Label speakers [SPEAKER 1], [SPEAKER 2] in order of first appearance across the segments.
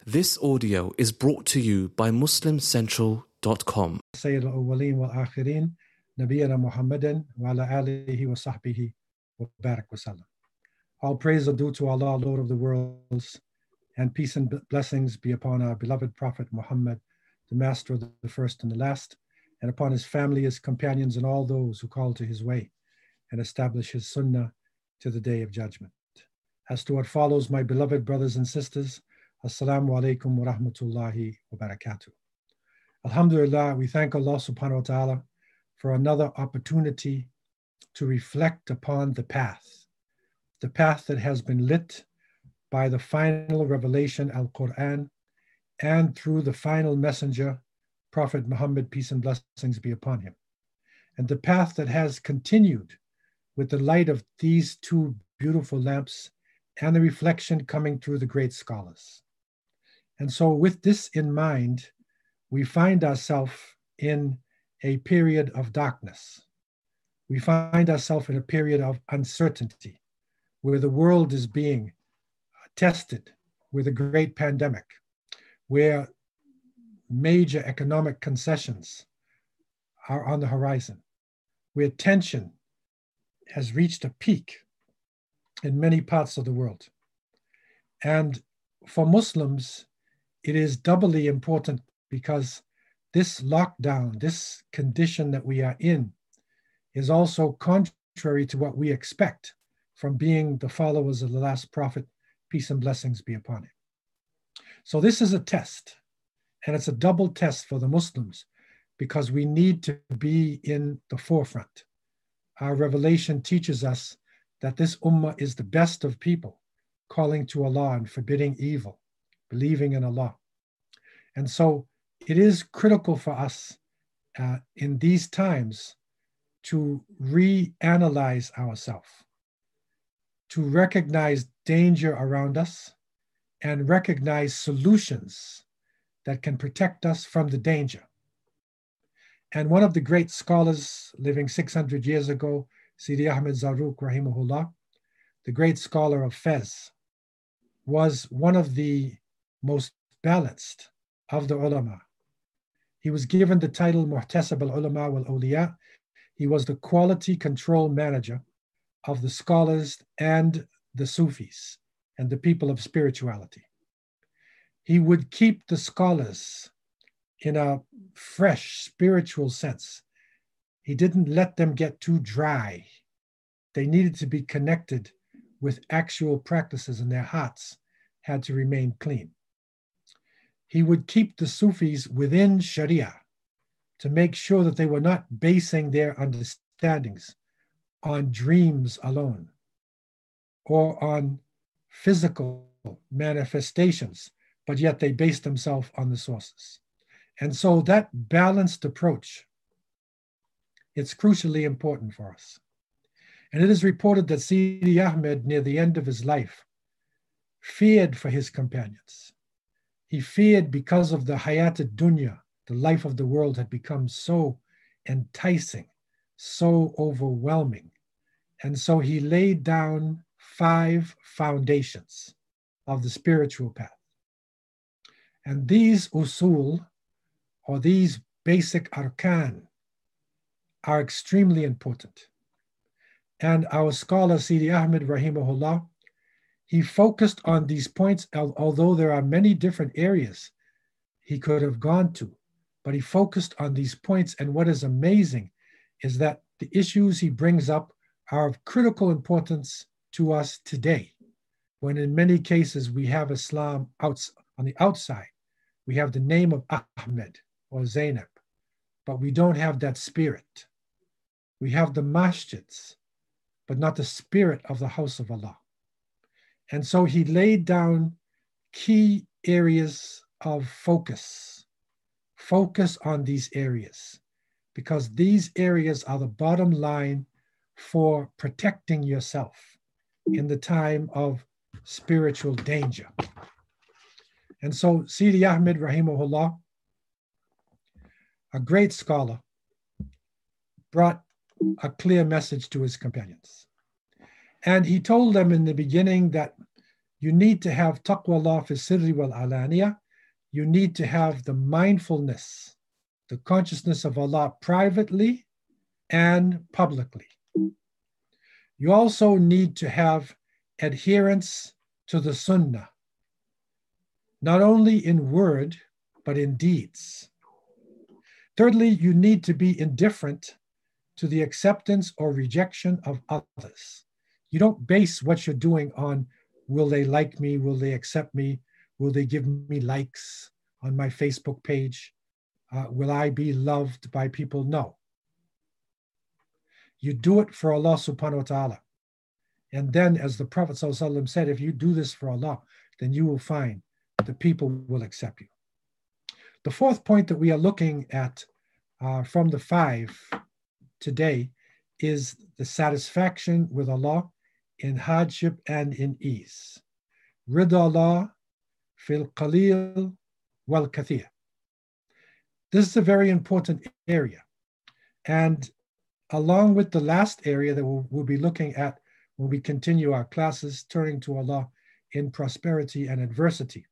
[SPEAKER 1] This audio is brought to you by MuslimCentral.com.
[SPEAKER 2] سيد الأولين والآخرين نبينا محمد وعلى آله وصحبه وبارك وسلم. All praise are due to Allah, Lord of the worlds, and peace and blessings be upon our beloved Prophet Muhammad, the master of the first and the last, and upon his family, his companions, and all those who call to his way and establish his sunnah to the day of judgment. As to what follows, my beloved brothers and sisters, Assalamu alaikum wa rahmatullahi wa barakatuh. Alhamdulillah, we thank Allah subhanahu wa ta'ala for another opportunity to reflect upon the path that has been lit by the final revelation, Al-Quran, and through the final messenger, Prophet Muhammad, peace and blessings be upon him. And the path that has continued with the light of these two beautiful lamps and the reflection coming through the great scholars. And so with this in mind, we find ourselves in a period of darkness. We find ourselves in a period of uncertainty where the world is being tested with a great pandemic, where major economic concessions are on the horizon, where tension has reached a peak in many parts of the world. And for Muslims, it is doubly important because this lockdown, this condition that we are in, is also contrary to what we expect from being the followers of the last prophet, peace and blessings be upon him. So this is a test, and it's a double test for the Muslims because we need to be in the forefront. Our revelation teaches us that this ummah is the best of people, calling to Allah and forbidding evil, believing in Allah. And so it is critical for us in these times to reanalyze ourselves, to recognize danger around us and recognize solutions that can protect us from the danger. And one of the great scholars living 600 years ago, Sidi Ahmed Zarruq, rahimahullah, the great scholar of Fez, was one of the most balanced of the ulama. He was given the title Muhtasab al-Ulama wal-Awliya. He was the quality control manager of the scholars and the Sufis and the people of spirituality. He would keep the scholars in a fresh spiritual sense. He didn't let them get too dry. They needed to be connected with actual practices, and their hearts had to remain clean. He would keep the Sufis within Sharia to make sure that they were not basing their understandings on dreams alone or on physical manifestations, but yet they based themselves on the sources. And so that balanced approach, it's crucially important for us. And it is reported that Sidi Ahmed, near the end of his life, feared for his companions. He feared because of the hayat ad-dunya, the life of the world had become so enticing, so overwhelming. And so he laid down 5 foundations of the spiritual path. And these usul, or these basic arkan, are extremely important. And our scholar, Sidi Ahmed rahimahullah, he focused on these points, although there are many different areas he could have gone to, but he focused on these points. And what is amazing is that the issues he brings up are of critical importance to us today, when in many cases we have Islam on the outside. We have the name of Ahmed or Zainab, but we don't have that spirit. We have the masjids, but not the spirit of the house of Allah. And so he laid down key areas of focus on these areas, because these areas are the bottom line for protecting yourself in the time of spiritual danger. And so Sidi Ahmed rahimahullah, a great scholar, brought a clear message to his companions. And he told them in the beginning that You need to have taqwa Allah fi sirri wal alaniya. You need to have the mindfulness, the consciousness of Allah privately and publicly. You also need to have adherence to the sunnah, not only in word, but in deeds. Thirdly, you need to be indifferent to the acceptance or rejection of others. You don't base what you're doing on, will they like me? Will they accept me? Will they give me likes on my Facebook page? Will I be loved by people? No. You do it for Allah subhanahu wa ta'ala. And then, as the Prophet ﷺ said, if you do this for Allah, then you will find the people will accept you. The fourth point that we are looking at from the 5 today is the satisfaction with Allah in hardship and in ease. Rida Allah fil qalil wal kathir. This is a very important area. And along with the last area that we'll be looking at when we continue our classes, turning to Allah in prosperity and adversity.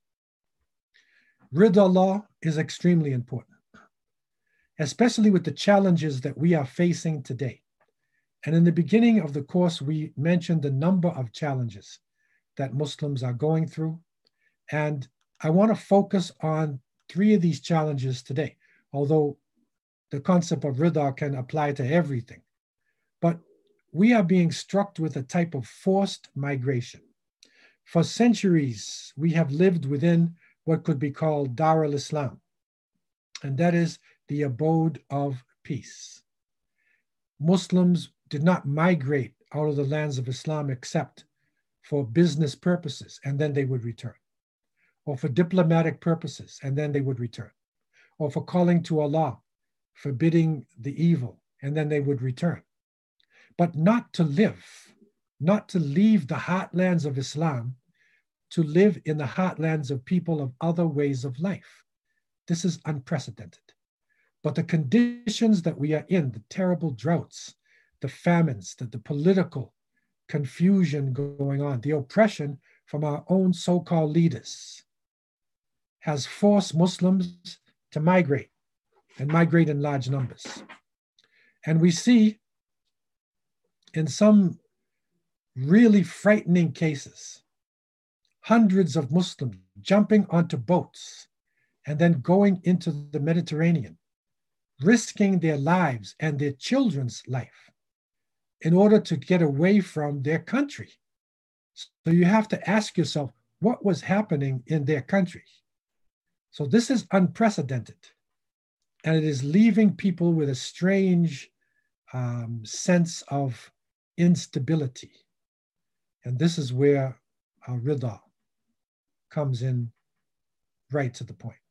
[SPEAKER 2] Rida Allah is extremely important, especially with the challenges that we are facing today. And in the beginning of the course, we mentioned the number of challenges that Muslims are going through. And I want to focus on 3 of these challenges today, although the concept of rida can apply to everything. But we are being struck with a type of forced migration. For centuries, we have lived within what could be called Dar al-Islam, and that is the abode of peace. Muslims did not migrate out of the lands of Islam except for business purposes, and then they would return, or for diplomatic purposes, and then they would return, or for calling to Allah, forbidding the evil, and then they would return. But not to live, not to leave the heartlands of Islam, to live in the heartlands of people of other ways of life. This is unprecedented. But the conditions that we are in, the terrible droughts, the famines, the political confusion going on, the oppression from our own so-called leaders, has forced Muslims to migrate, and migrate in large numbers. And we see in some really frightening cases, hundreds of Muslims jumping onto boats and then going into the Mediterranean, risking their lives and their children's life in order to get away from their country. So you have to ask yourself, what was happening in their country? So this is unprecedented. And it is leaving people with a strange sense of instability. And this is where rida comes in right to the point.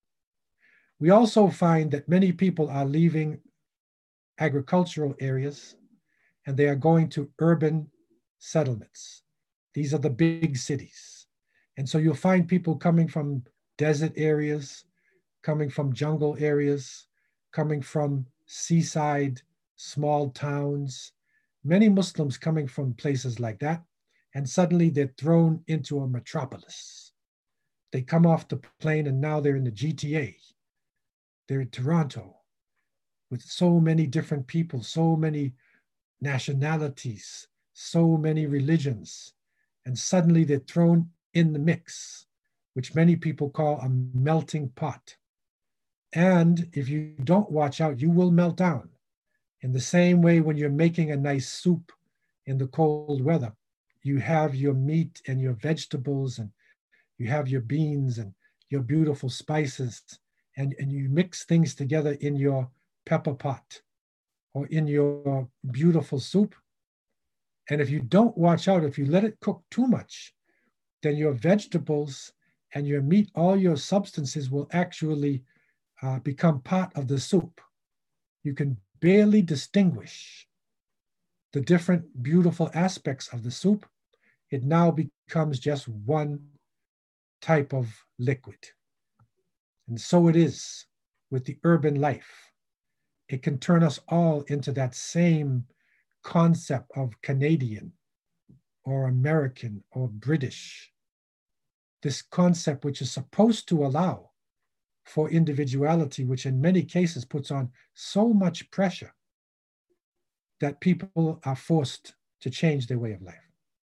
[SPEAKER 2] We also find that many people are leaving agricultural areas and they are going to urban settlements. These are the big cities. And so you'll find people coming from desert areas, coming from jungle areas, coming from seaside, small towns, many Muslims coming from places like that, and suddenly they're thrown into a metropolis. They come off the plane and now they're in the GTA. They're in Toronto with so many different people, so many nationalities, so many religions, and suddenly they're thrown in the mix, which many people call a melting pot. And if you don't watch out, you will melt down. In the same way, when you're making a nice soup in the cold weather, you have your meat and your vegetables, and you have your beans and your beautiful spices, and you mix things together in your pepper pot or in your beautiful soup. And if you don't watch out, if you let it cook too much, then your vegetables and your meat, all your substances will actually become part of the soup. You can barely distinguish the different beautiful aspects of the soup. It now becomes just one type of liquid. And so it is with the urban life. It can turn us all into that same concept of Canadian or American or British this concept which is supposed to allow for individuality, which in many cases puts on so much pressure that people are forced to change their way of life.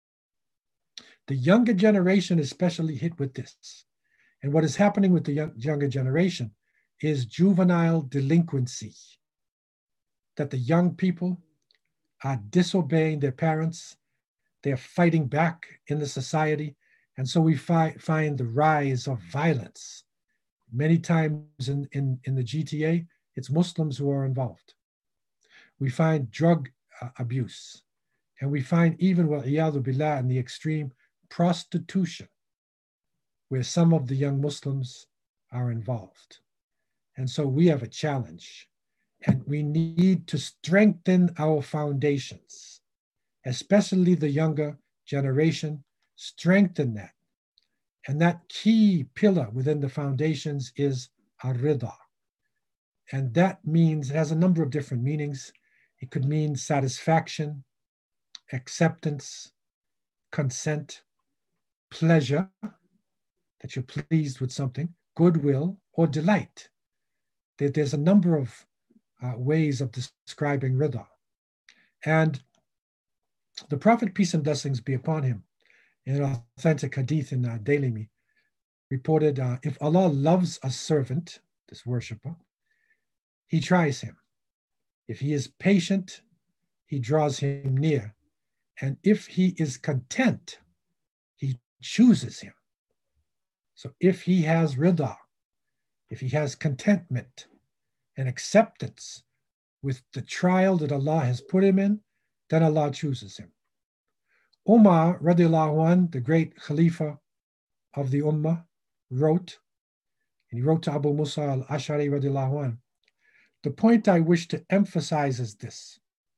[SPEAKER 2] The younger generation is especially hit with this. And what is happening with the younger generation is juvenile delinquency, that the young people are disobeying their parents, they're fighting back in the society, and so we find the rise of violence. Many times in the GTA, it's Muslims who are involved. We find drug abuse, and we find even, wa'iyadu billah, in the extreme, prostitution, where some of the young Muslims are involved. And so we have a challenge, and we need to strengthen our foundations, especially the younger generation, strengthen that. And that key pillar within the foundations is ar-rida. And that means, it has a number of different meanings. It could mean satisfaction, acceptance, consent, pleasure, that you're pleased with something, goodwill, or delight. There's a number of ways of describing rida. And the Prophet, peace and blessings be upon him, in an authentic hadith in Dailimi, reported, if Allah loves a servant, this worshipper, he tries him. If he is patient, he draws him near. And if he is content, he chooses him. So if he has rida, if he has contentment and acceptance with the trial that Allah has put him in, then Allah chooses him. Umar radiallahu anh, the great Khalifa of the Ummah, wrote, and he wrote to Abu Musa al-Ash'ari radiallahu anh, the point I wish to emphasize is this: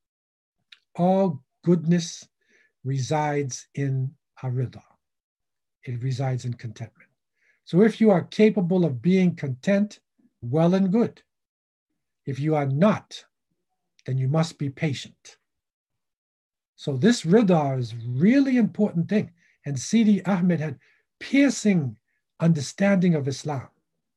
[SPEAKER 2] all goodness resides in ar-rida. It resides in contentment. So if you are capable of being content, well and good. If you are not, then you must be patient. So this rida is really important thing. And Sidi Ahmed had piercing understanding of Islam.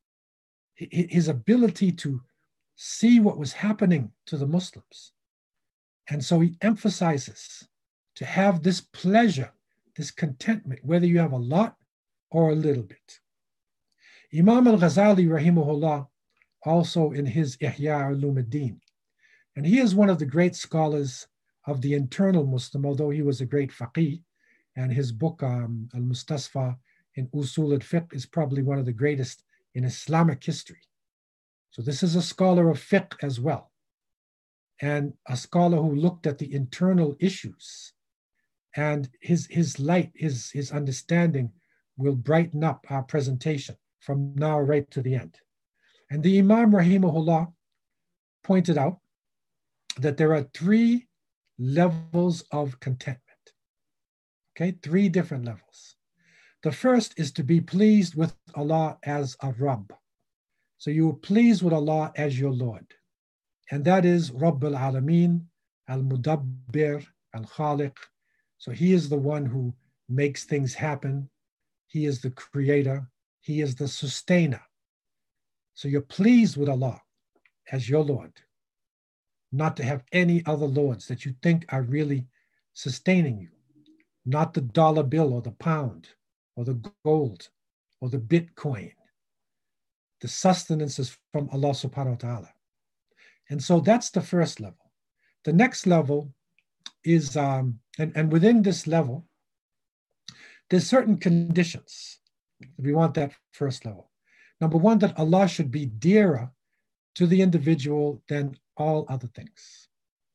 [SPEAKER 2] His ability to see what was happening to the Muslims. And so he emphasizes to have this pleasure, this contentment, whether you have a lot or a little bit. Imam al-Ghazali rahimahullah, also in his Ihya Ulumuddin, and he is one of the great scholars of the internal Muslim, although he was a great faqih, and his book Al-Mustasfa in Usul al-Fiqh is probably one of the greatest in Islamic history. So this is a scholar of fiqh as well, and a scholar who looked at the internal issues, and his light, his understanding will brighten up our presentation from now right to the end. And the Imam rahimahullah pointed out that there are 3 levels of contentment. Okay, 3 different levels. The first is to be pleased with Allah as a Rabb. So you are pleased with Allah as your Lord. And that is Rabb al-Alameen, al-Mudabbir, al-Khaliq. So he is the one who makes things happen. He is the creator. He is the sustainer. So you're pleased with Allah as your Lord, not to have any other lords that you think are really sustaining you, not the dollar bill or the pound or the gold or the Bitcoin. The sustenance is from Allah subhanahu wa ta'ala. And so that's the first level. The next level is, and within this level, there's certain conditions. We want that first level. Number 1, that Allah should be dearer to the individual than all other things.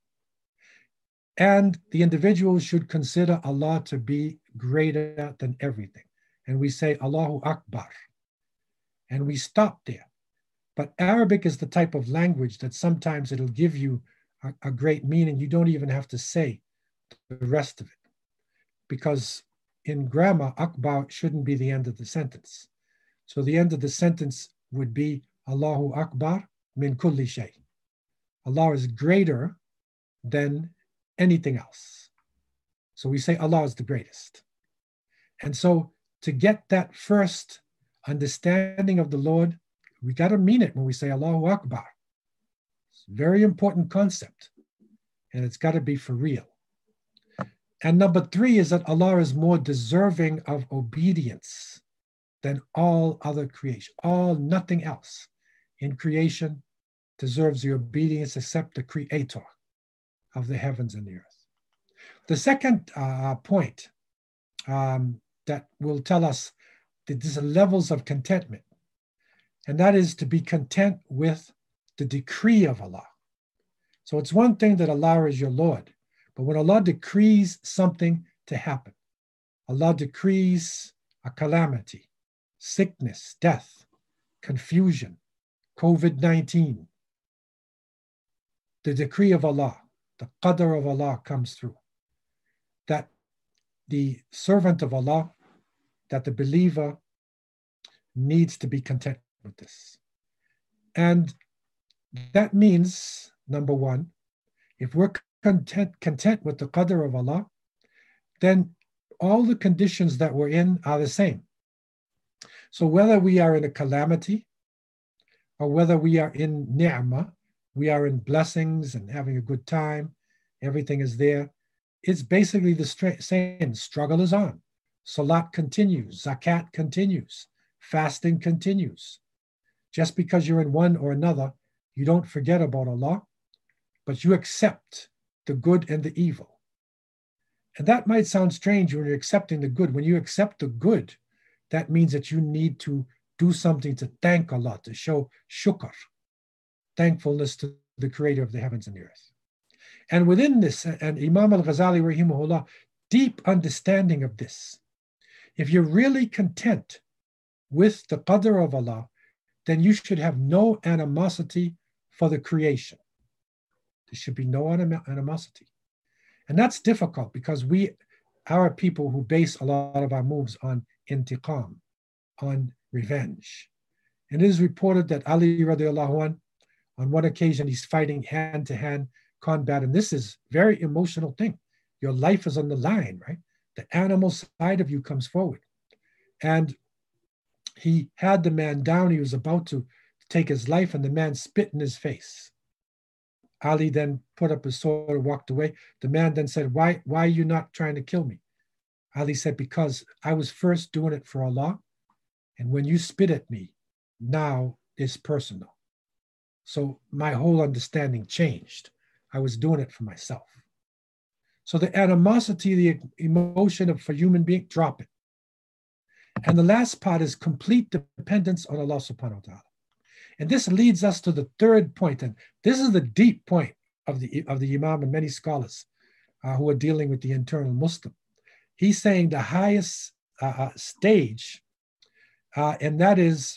[SPEAKER 2] And the individual should consider Allah to be greater than everything. And we say, Allahu Akbar. And we stop there. But Arabic is the type of language that sometimes it'll give you a great meaning. You don't even have to say the rest of it. Because in grammar, Akbar shouldn't be the end of the sentence. So the end of the sentence would be Allahu Akbar min kulli shay. Allah is greater than anything else. So we say Allah is the greatest. And so to get that first understanding of the Lord, we got to mean it when we say Allahu Akbar. It's a very important concept, and it's got to be for real. And number 3 is that Allah is more deserving of obedience than all other creation. Nothing else in creation deserves your obedience except the Creator of the heavens and the earth. The second point that will tell us that there's levels of contentment, and that is to be content with the decree of Allah. So it's one thing that Allah is your Lord, but when Allah decrees something to happen, Allah decrees a calamity, sickness, death, confusion, COVID-19, the decree of Allah, the qadr of Allah comes through, that the servant of Allah, that the believer needs to be content with this. And that means, number 1, if we're content with the qadr of Allah, then all the conditions that we're in are the same. So whether we are in a calamity or whether we are in ni'mah, we are in blessings and having a good time, everything is there, it's basically the same. Struggle is on. Salat continues, zakat continues, fasting continues. Just because you're in one or another, you don't forget about Allah, but you accept the good and the evil. And that might sound strange when you're accepting the good. When you accept the good, that means that you need to do something to thank Allah, to show shukr, thankfulness to the creator of the heavens and the earth. And within this, and Imam al-Ghazali, rahimahullah, deep understanding of this, if you're really content with the qadr of Allah, then you should have no animosity for the creation. There should be no animosity. And that's difficult because we are people who base a lot of our moves on intiqam, on revenge. And it is reported that Ali radiallahu anh, on one occasion, he's fighting hand-to-hand combat, and this is a very emotional thing. Your life is on the line, right? The animal side of you comes forward. And he had the man down. He was about to take his life, and the man spit in his face. Ali then put up his sword and walked away. The man then said, why are you not trying to kill me? Ali said, because I was first doing it for Allah, and when you spit at me, now it's personal. So my whole understanding changed. I was doing it for myself. So the animosity, the emotion for human being, drop it. And the last part is complete dependence on Allah subhanahu wa ta'ala. And this leads us to the third point, and this is the deep point of the Imam and many scholars who are dealing with the internal Muslim. He's saying the highest stage, and that is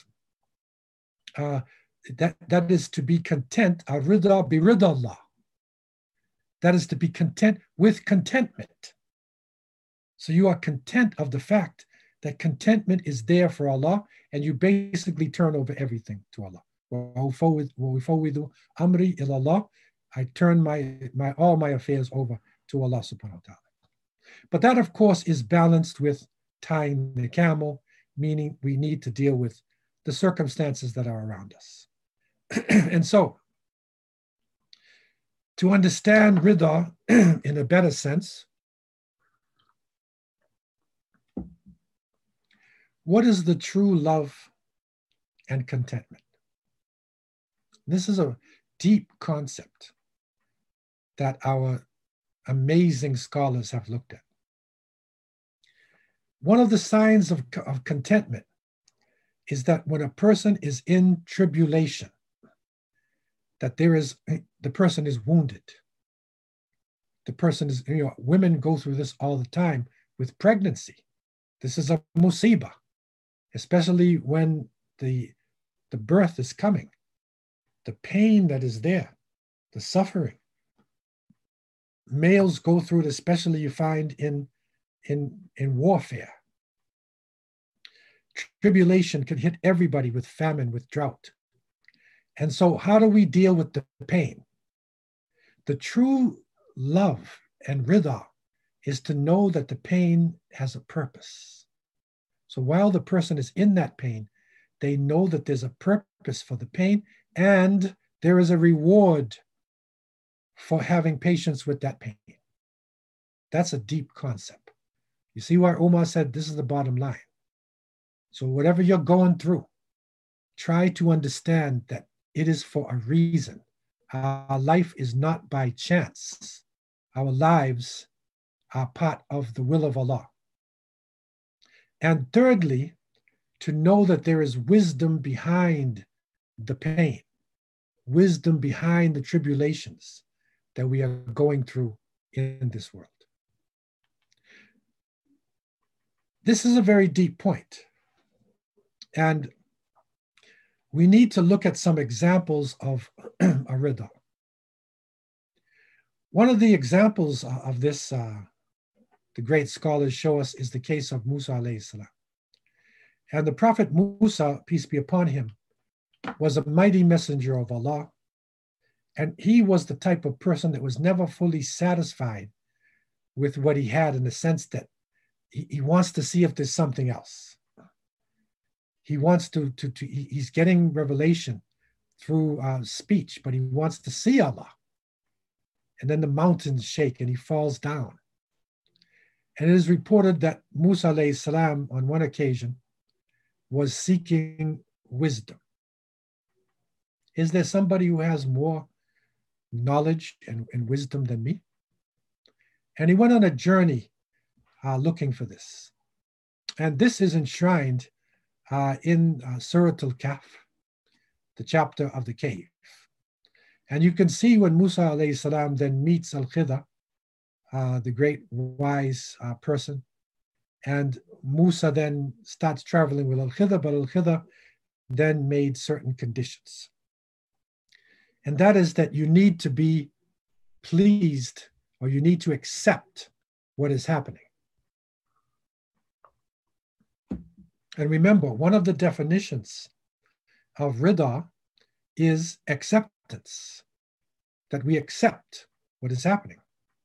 [SPEAKER 2] that is to be content, ar-rida bi rida Allah. That is to be content with contentment. So you are content of the fact that contentment is there for Allah, and you basically turn over everything to Allah. Amri ilallah. I turn all my affairs over to Allah subhanahu wa ta'ala. But that, of course, is balanced with tying the camel, meaning we need to deal with the circumstances that are around us. And so, to understand rida in a better sense, what is the true love and contentment? This is a deep concept that our amazing scholars have looked at. One of the signs of contentment is that when a person is in tribulation, that the person is wounded. The person is, women go through this all the time with pregnancy. This is a musibah, especially when the birth is coming. The pain that is there, the suffering. Males go through it, especially you find in warfare. Tribulation can hit everybody with famine, with drought. And so how do we deal with the pain? The true love and rida is to know that the pain has a purpose. So while the person is in that pain, they know that there's a purpose for the pain and there is a reward for having patience with that pain. That's a deep concept. You see why Omar said this is the bottom line. So whatever you're going through, try to understand that it is for a reason. Our life is not by chance. Our lives are part of the will of Allah. And thirdly, to know that there is wisdom behind the pain, wisdom behind the tribulations that we are going through in this world. This is a very deep point. And we need to look at some examples of a rida. One of the examples of this, the great scholars show us, is the case of Musa alayhi salam. And the Prophet Musa, peace be upon him, was a mighty messenger of Allah. And he was the type of person that was never fully satisfied with what he had, in the sense that he wants to see if there's something else. He wants he's getting revelation through speech, but he wants to see Allah. And then the mountains shake and he falls down. And it is reported that Musa alayhi salam on one occasion was seeking wisdom. Is there somebody who has more knowledge and wisdom than me? And he went on a journey looking for this. And this is enshrined in Surah Al-Kahf, the chapter of the cave. And you can see when Musa alayhi salam then meets Al-Khidr, the great wise person, and Musa then starts traveling with Al-Khidr, but Al-Khidr then made certain conditions. And that is that you need to be pleased, or you need to accept what is happening. And remember, one of the definitions of rida is acceptance, that we accept what is happening.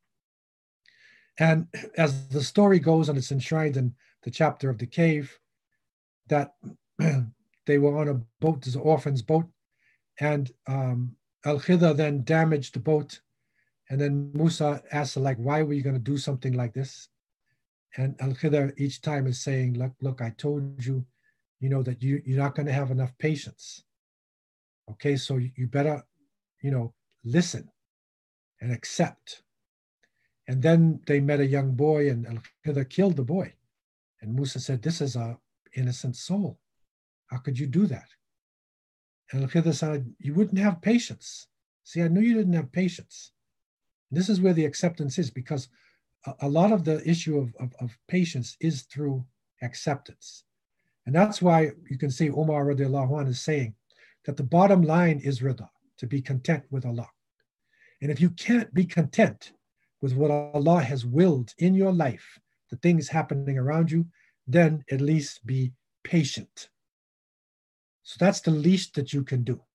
[SPEAKER 2] And as the story goes, and it's enshrined in the chapter of the cave, that they were on a boat, there's an orphan's boat, and Al-Khidr then damaged the boat. And then Musa asked her, like, why were you going to do something like this? And Al-Khidr each time is saying, look, I told you, that you're not going to have enough patience. Okay, so you better, listen and accept. And then they met a young boy, and Al-Khidr killed the boy. And Musa said, this is an innocent soul. How could you do that? And Al-Khidr said, you wouldn't have patience. See, I knew you didn't have patience. This is where the acceptance is, because a lot of the issue of patience is through acceptance. And that's why you can see Umar radiallahu anhu is saying that the bottom line is rida, to be content with Allah. And if you can't be content with what Allah has willed in your life, the things happening around you, then at least be patient. So that's the least that you can do.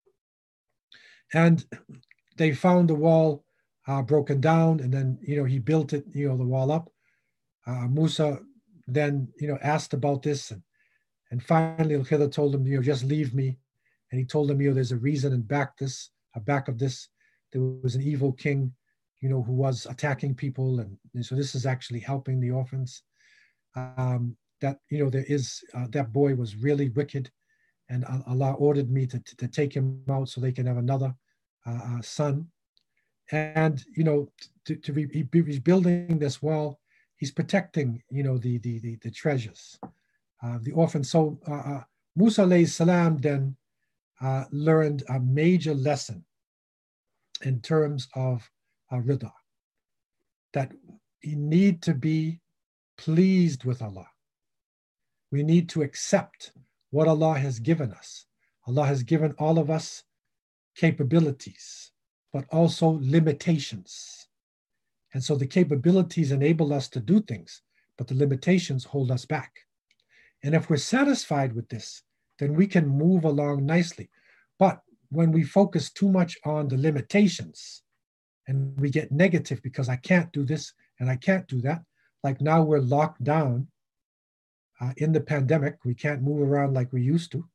[SPEAKER 2] And they found the wall broken down, and then, he built it, the wall up. Musa then, asked about this, and finally Al-Khidr told him, just leave me. And he told him, there's a reason in back of this. There was an evil king, who was attacking people, and so this is actually helping the orphans. That, there is, that boy was really wicked, and Allah ordered me to take him out so they can have another son. And, he's building this wall, he's protecting, the treasures, the orphans. So Musa alayhi salam then learned a major lesson in terms of rida, that we need to be pleased with Allah. We need to accept what Allah has given us. Allah has given all of us capabilities, but also limitations. And so the capabilities enable us to do things, but the limitations hold us back. And if we're satisfied with this, then we can move along nicely. But when we focus too much on the limitations and we get negative because I can't do this and I can't do that, like now we're locked down In the pandemic, we can't move around like we used to.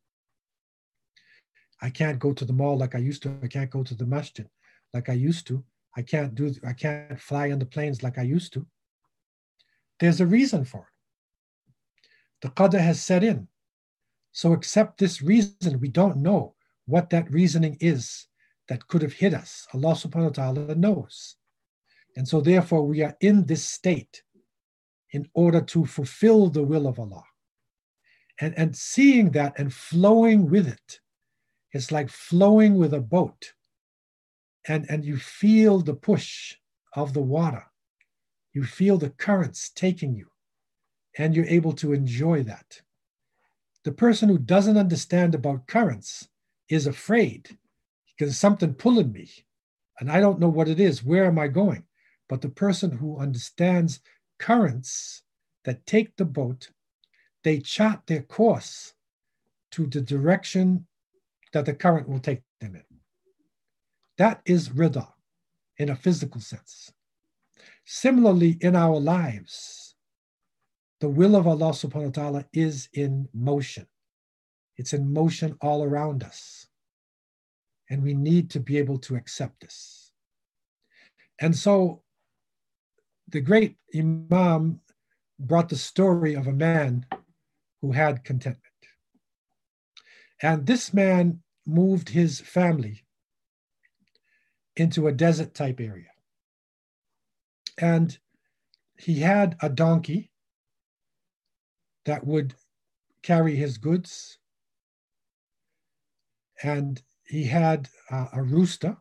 [SPEAKER 2] I can't go to the mall like I used to. I can't go to the masjid like I used to. I can't fly on the planes like I used to. There's a reason for it. The qadr has set in. So accept this reason. We don't know what that reasoning is that could have hit us. Allah subhanahu wa ta'ala knows. And so therefore we are in this state in order to fulfill the will of Allah. And seeing that and flowing with it, it's like flowing with a boat. And you feel the push of the water. You feel the currents taking you, and you're able to enjoy that. The person who doesn't understand about currents is afraid because something pulling me, and I don't know what it is. Where am I going? But the person who understands currents that take the boat, they chart their course to the direction that the current will take them in. That is rida in a physical sense. Similarly, in our lives, the will of Allah subhanahu wa ta'ala is in motion. It's in motion all around us. And we need to be able to accept this. And so the great Imam brought the story of a man who had contentment. And this man moved his family into a desert type area. And he had a donkey that would carry his goods. And he had a rooster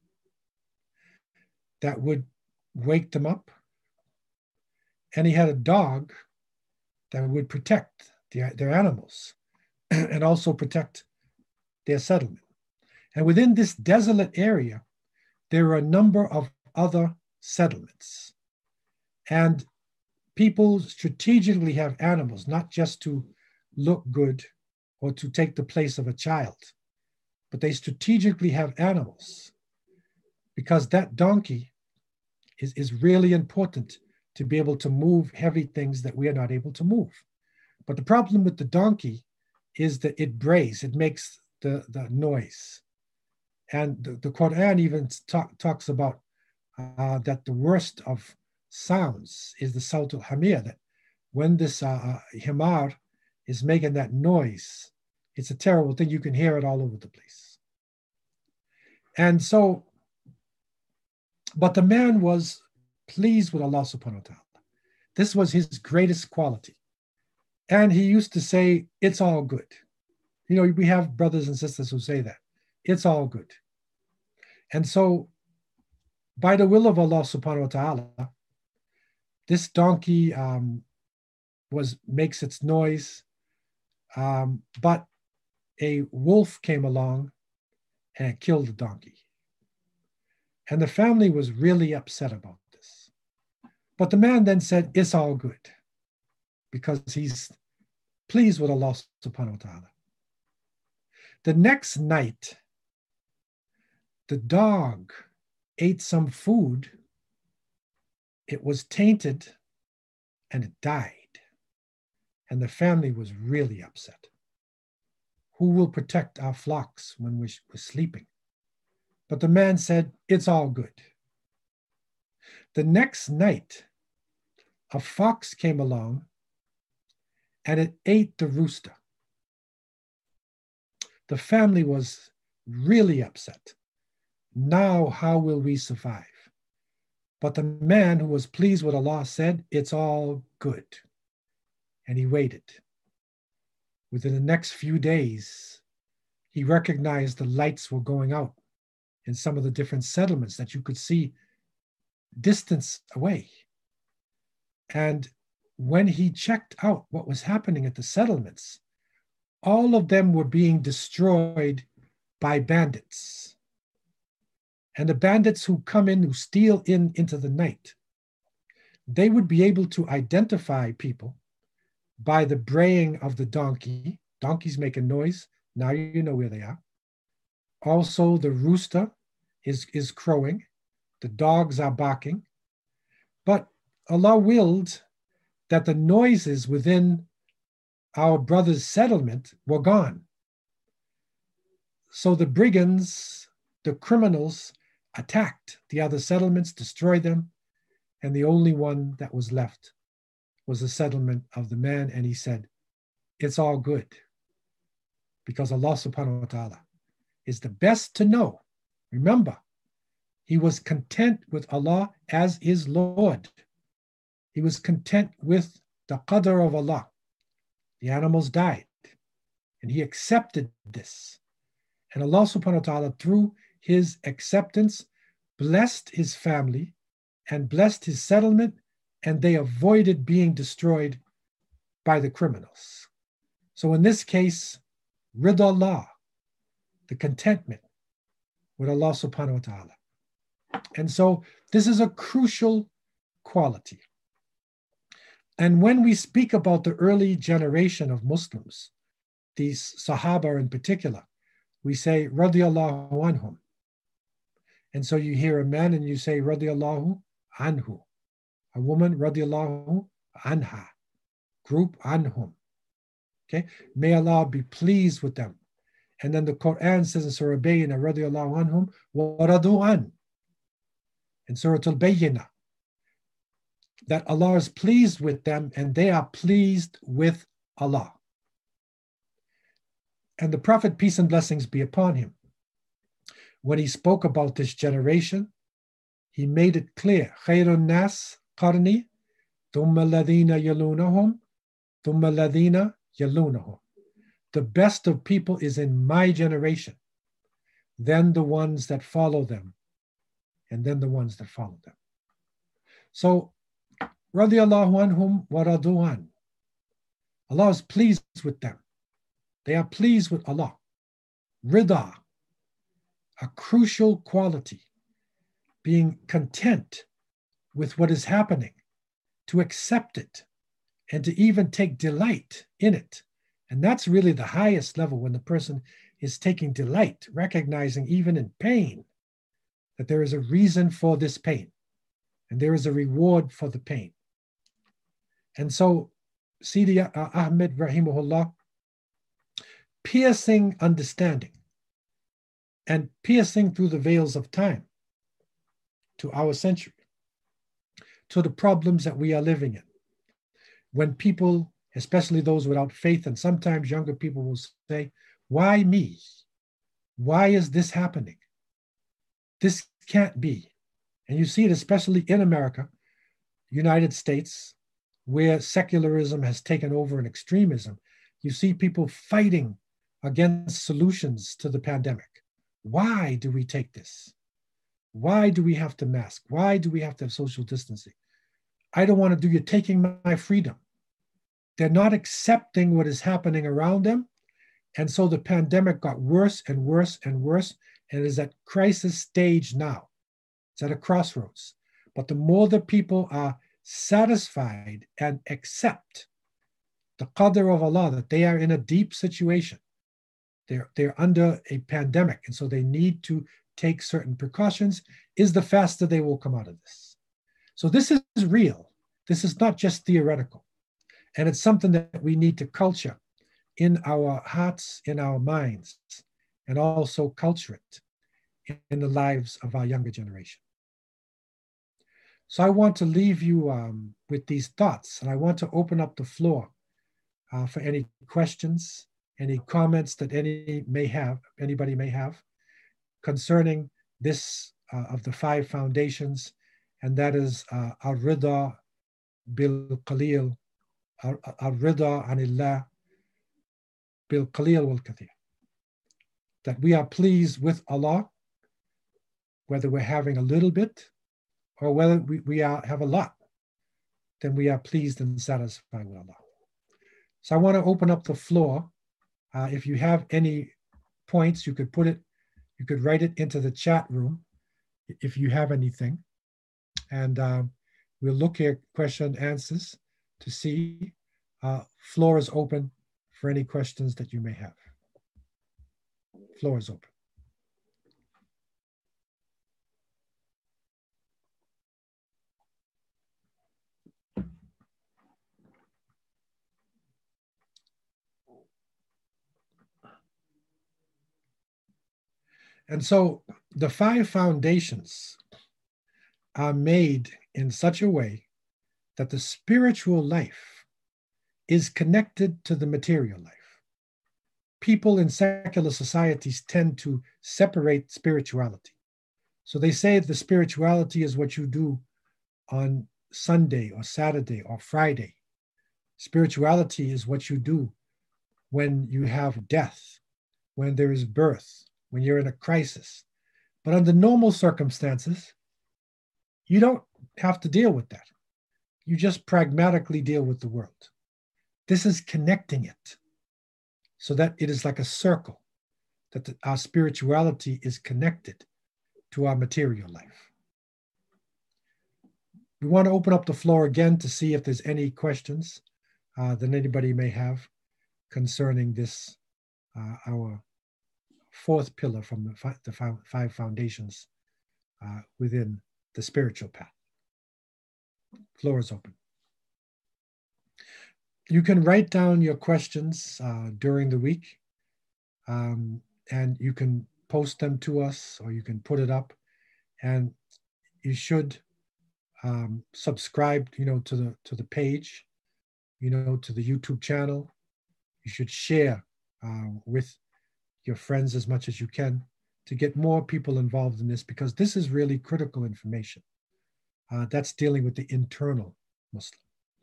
[SPEAKER 2] that would wake them up. And he had a dog that would protect their animals and also protect their settlement. And within this desolate area, there are a number of other settlements. And people strategically have animals, not just to look good or to take the place of a child, but they strategically have animals because that donkey is really important to be able to move heavy things that we are not able to move. But the problem with the donkey is that it brays, it makes the noise. And the Quran even talks about that the worst of sounds is the Sawt al-Hamir, that when this himar is making that noise, it's a terrible thing. You can hear it all over the place. And so, but the man was pleased with Allah subhanahu wa ta'ala. This was his greatest quality. And he used to say, it's all good. You know, we have brothers and sisters who say that. It's all good. And so, by the will of Allah subhanahu wa ta'ala, this donkey makes its noise, but a wolf came along and killed the donkey. And the family was really upset about this. But the man then said, it's all good, because he's pleased with Allah subhanahu wa ta'ala. The next night, the dog ate some food, it was tainted, and it died. And the family was really upset. Who will protect our flocks when we're sleeping? But the man said, it's all good. The next night, a fox came along and it ate the rooster. The family was really upset. Now, how will we survive? But the man who was pleased with Allah said, it's all good. And he waited. Within the next few days, he recognized the lights were going out in some of the different settlements that you could see distance away. And when he checked out what was happening at the settlements, all of them were being destroyed by bandits. And the bandits who come in, who steal into the night, they would be able to identify people by the braying of the donkey. Donkey's making noise. Now you know where they are. Also, the rooster is crowing. The dogs are barking. But Allah willed that the noises within our brothers' settlement were gone. So the brigands, the criminals, attacked the other settlements, destroyed them, and the only one that was left was the settlement of the man. And he said, it's all good, because Allah subhanahu wa ta'ala is the best to know. Remember, he was content with Allah as his Lord. He was content with the qadr of Allah. The animals died, and he accepted this. And Allah subhanahu wa ta'ala, through his acceptance, blessed his family and blessed his settlement, and they avoided being destroyed by the criminals. So in this case, ridha Allah, the contentment with Allah subhanahu wa ta'ala. And so this is a crucial quality. And when we speak about the early generation of Muslims, these Sahaba in particular, we say radiyallahu anhum. And so you hear a man and you say radiyallahu anhu. A woman radiyallahu anha. Group anhum. Okay? May Allah be pleased with them. And then the Quran says in Surah Bayyinah, radiyallahu anhum wa radu an. In Surah Al-Bayyinah, that Allah is pleased with them and they are pleased with Allah. And the Prophet, peace and blessings be upon him, when he spoke about this generation, he made it clear, khairun nas qarni, thumma alladhina yalunahum, thumma alladhina yalunahum. The best of people is in my generation, then the ones that follow them, and then the ones that follow them. So, radiyallahu anhum wa radu an. Allah is pleased with them. They are pleased with Allah. Rida, a crucial quality, being content with what is happening, to accept it, and to even take delight in it. And that's really the highest level, when the person is taking delight, recognizing even in pain that there is a reason for this pain and there is a reward for the pain. And so Sidi Ahmed rahimahullah, piercing understanding and piercing through the veils of time to our century, to the problems that we are living in. When people, especially those without faith, and sometimes younger people will say, why me? Why is this happening? This can't be. And you see it especially in America, United States, where secularism has taken over and extremism. You see people fighting against solutions to the pandemic. Why do we take this? Why do we have to mask? Why do we have to have social distancing? I don't want to do, you're taking my freedom. They're not accepting what is happening around them. And so the pandemic got worse and worse and worse, and is at crisis stage now. It's at a crossroads. But the more the people are satisfied and accept the qadr of Allah, that they are in a deep situation, they're under a pandemic, and so they need to take certain precautions, is the faster they will come out of this. So this is real. This is not just theoretical. And it's something that we need to culture in our hearts, in our minds, and also culture it in the lives of our younger generation. So I want to leave you with these thoughts, and I want to open up the floor for any questions, any comments that anybody may have concerning this of the 5 foundations, and that is al-rida bil-qalil, al-rida anillah bil-qalil wal-kathir. That we are pleased with Allah, whether we're having a little bit or whether we have a lot, then we are pleased and satisfied with Allah. So I want to open up the floor. If you have any points, you could write it into the chat room if you have anything. And we'll look at question and answers to see. Floor is open for any questions that you may have. Floor is open. And so the 5 foundations are made in such a way that the spiritual life is connected to the material life. People in secular societies tend to separate spirituality. So they say the spirituality is what you do on Sunday or Saturday or Friday. Spirituality is what you do when you have death, when there is birth, when you're in a crisis. But under normal circumstances, you don't have to deal with that. You just pragmatically deal with the world. This is connecting it so that it is like a circle, that our spirituality is connected to our material life. We want to open up the floor again to see if there's any questions that anybody may have concerning this, our 4th pillar from the 5 foundations within the spiritual path. Floor is open. You can write down your questions during the week, and you can post them to us, or you can put it up, and you should subscribe, to the page, to the YouTube channel. You should share with your friends as much as you can to get more people involved in this, because this is really critical information. That's dealing with the internal Muslim.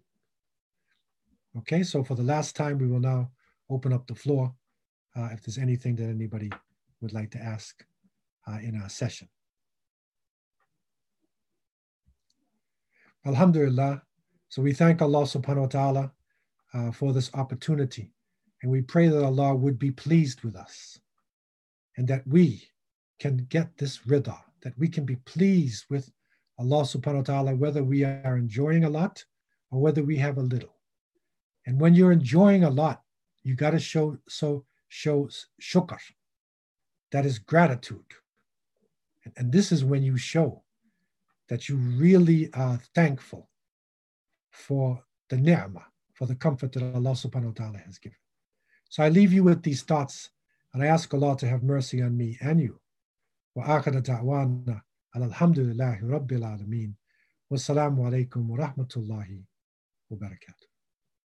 [SPEAKER 2] Okay, so for the last time, we will now open up the floor if there's anything that anybody would like to ask in our session. Alhamdulillah. So we thank Allah subhanahu wa ta'ala for this opportunity. And we pray that Allah would be pleased with us and that we can get this rida, that we can be pleased with Allah subhanahu wa ta'ala, whether we are enjoying a lot or whether we have a little. And when you're enjoying a lot, you got to show shukr. That is gratitude. And this is when you show that you really are thankful for the ni'mah, for the comfort that Allah subhanahu wa ta'ala has given. So I leave you with these thoughts, and I ask Allah to have mercy on me and you. Wa akhir da'wana alhamdulillahi rabbil alameen. Wassalamu alaikum wa rahmatullahi wa barakatuh.